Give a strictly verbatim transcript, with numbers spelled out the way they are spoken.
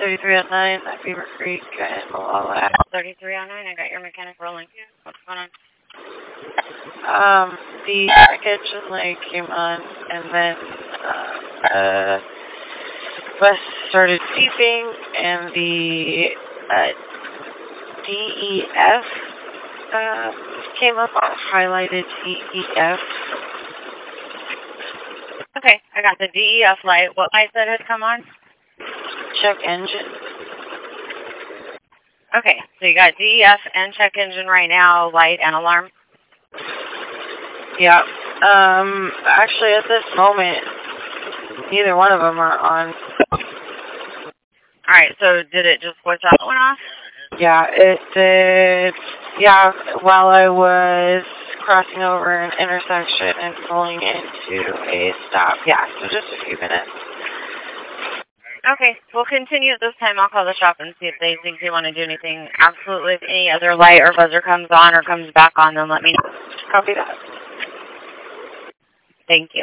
thirty-three oh nine at Beaver Creek and Malala. thirty-three oh nine, I got your mechanic rolling. What's going on? Um, the kitchen light came on, and then uh, uh, bus started beeping, and the uh, D E F uh, came up, highlighted D E F. Okay, I got the D E F light. What light that had come on? Check engine. Okay, so you got D E F and check engine right now, light and alarm? Yeah. Um, actually, at this moment, neither one of them are on. Alright, so did it just switch that one off? Yeah, it did. Yeah, while I was crossing over an intersection and pulling into a stop. Yeah, so just a few minutes. Okay, we'll continue at this time. I'll call the shop and see if they think they want to do anything. Absolutely, if any other light or buzzer comes on or comes back on, then let me know. Copy that. Thank you.